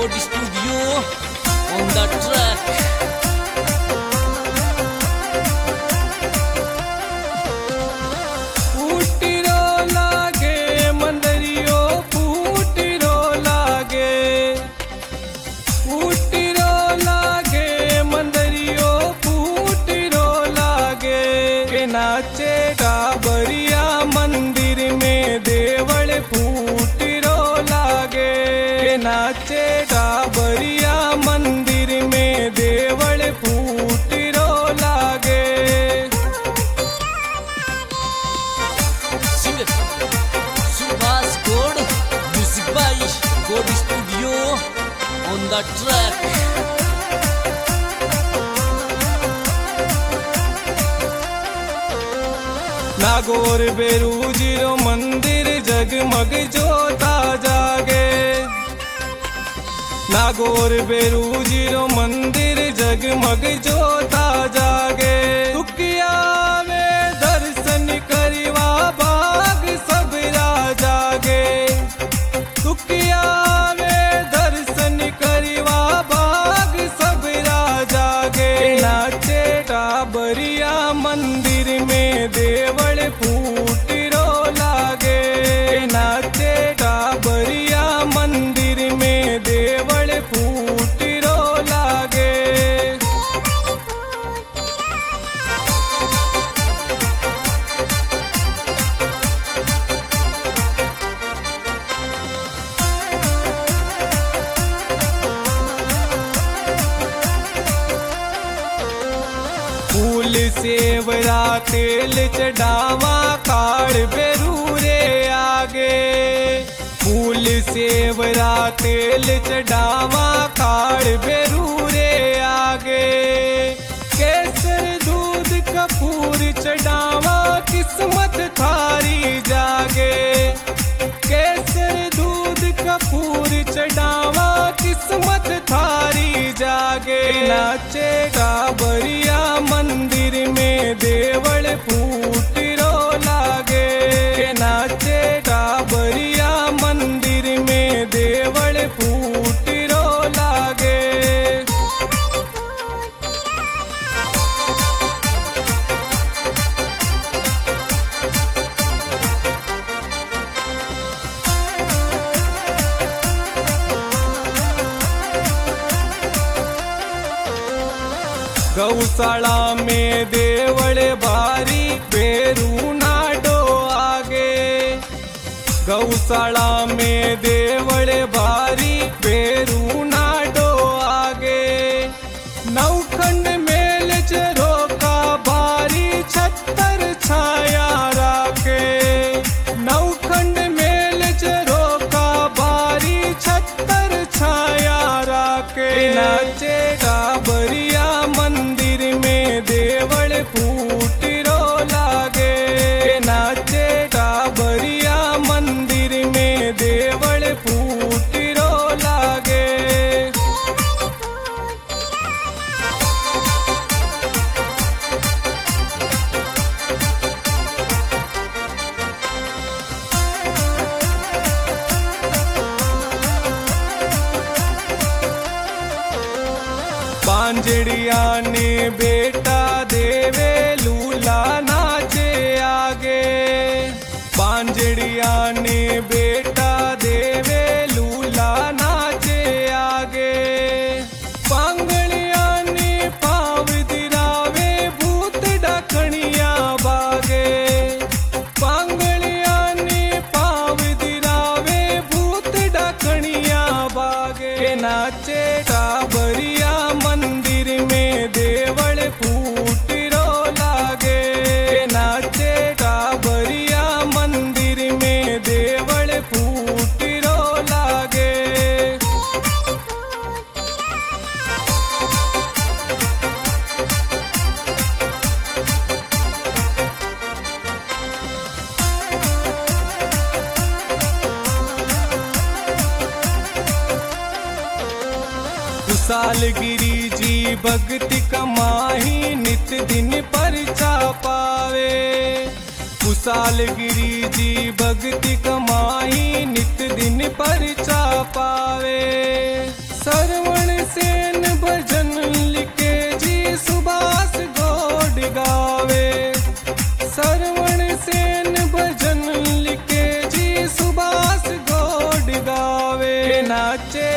Gold Studio on the track. फूटिरो लागे मंदरियो फूटिरो लागे, फूटिरो लागे मंदरियो फूटिरो लागे। के नाचे गाबरिया मंदिर में देवल फूटिरो लागे, के नाचे गाबरिया मंदिर में देवल फूटिरो लागे। Singer Subhas Gold, music by Gold Studio on the track. Nagaur बेरूजिरो मंदिर जगमग जोता जागे, नागौर बेरूजिरो मंदिर जगमग जोता जागे। दुखिया में दर्शन करिवा बाग सबरा जागे, दुखिया में दर्शन करिवा बाग सबरा जागे। नाचे टाबरिया मंदिर में देवल फूटिरो लागे, नाचे टाबरिया मंदिर में देवल फूटिरो लागे। फूल सेवरा तेल चढ़ावा काड़ बेरूरे आगे, फूल सेवरा तेल चढ़ावा काड़ बेरूरे आगे। केसर दूध कपूर चढ़ावा किस्मत थारी जागे, केसर दूध कपूर चढ़ावा किस्मत थारी जागे। नाचे गाबरिया मंदिर में देवल फूटिरो लागे, नाचे गाबरिया मंदिर में देवल फूटिरो लागे। गौशाला में देवल भारी बेरू नाडो आगे, गौशाला में देवल भारी बेरू नाडो आगे। नौखंड मेल चरो का भारी छत्तर छाया राखे, नौखंड मेल चरो का भारी छत्तर छाया राखे। नाचे गाबरिया मंदिर में देवल फूटिरो लागे, नाचे गाबरिया मंदिर में देवल फूटिरो लागे। पांजड़िया ने बेटा देवे लूला नाचे आगे, पांजड़िया ने बेटा देवे लूला नाचे आगे। पांगड़िया ने पाव दिरावे भूत डकणिया बागे, पांगड़िया ने पाव दिरावे भूत डकणिया बागे। नाचे गाबरिया मंदिर में देवल फूटिरो लागे, नाचे गाबरिया मंदिर में देवल फूटिरो लागे। सालगिरी जी भक्ति कमाही नित दिन परचा पावे, कुशालगिरी जी भक्ति कमाही नित दिन परचा पावे। सरवण सेन भजन लिखे जी सुभाष गोड गावे। सरवण सेन भजन लिखे जी सुभाष गोड गावे। के नाचे